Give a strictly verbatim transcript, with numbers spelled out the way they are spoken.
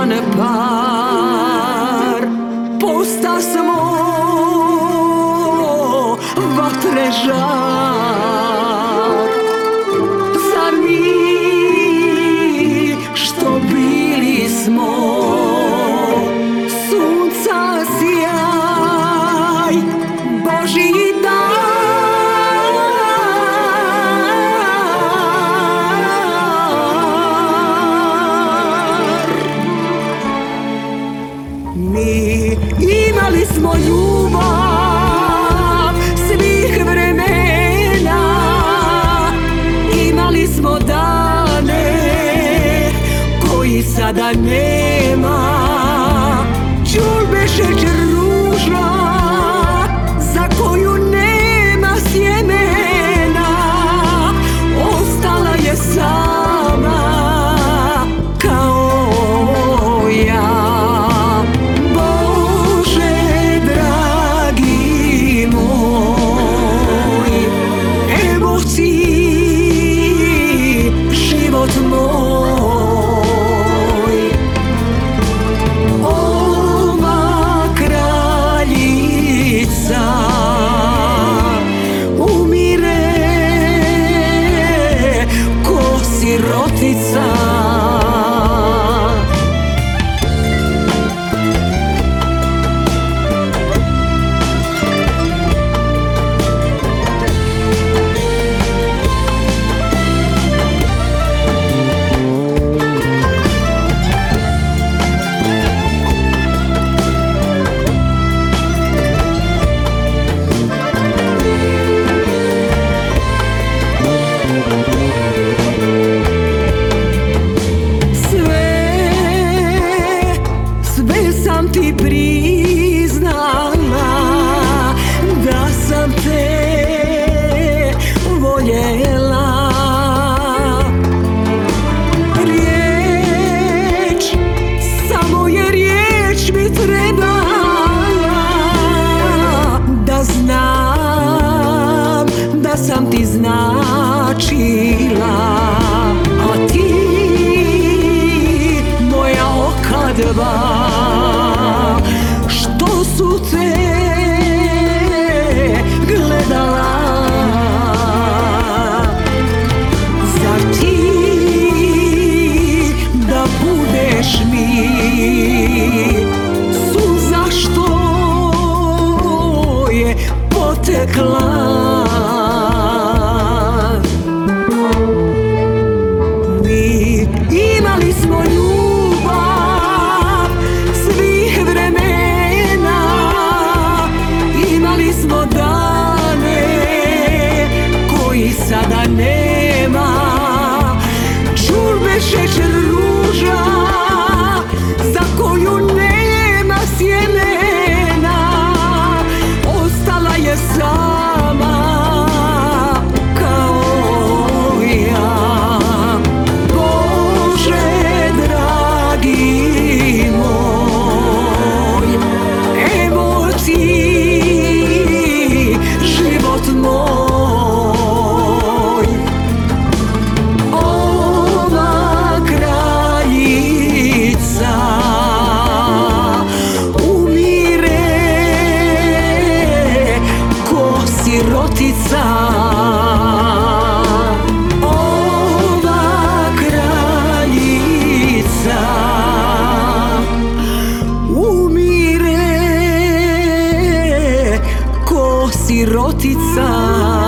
tužan par. Pusta smo vatre žar. Zar mi što bili smo sunca sjaj, Božji dar. Mi imali smo ljubav svih vremena, imali smo dane koji sada nema. Đulbe šećer ruža za koju nema sjemena, ostala je sama kao ja. Bože dragi moj, evo ti život moj. Ova kraljica umire ko sirotica. Sam ti priznala da sam te voljela. Riječ, samo je riječ mi trebala da znam da sam ti značila. A ti, moja oka dva, što su te gledala. Zar ti da budeš mi suza što je potekla. Mi imali smo ljubav svih vremena, imali smo dane koji sada nema. Đulbe šećer ruža za koju nema sjemena, ostala je sama kao ja. Bože dragi moj, evo ti život moj. Ova kraljica umire ko sirotica. Ova kraljica umire ko sirotica.